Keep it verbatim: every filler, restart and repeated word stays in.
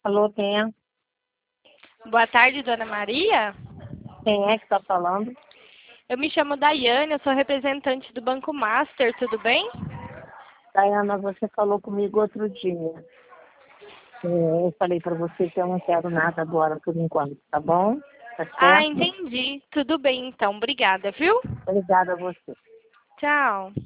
Alô, quem é? Boa tarde, dona Maria. Quem é que está falando? Eu me chamo Daiane, eu sou representante do Banco Master, tudo bem? Dayana, você falou comigo outro dia. É, Eu falei para você que eu não quero nada agora por enquanto, tá bom? Tá Ah, certo? entendi. Tudo bem, então. Obrigada, viu? Obrigada a você. Tchau.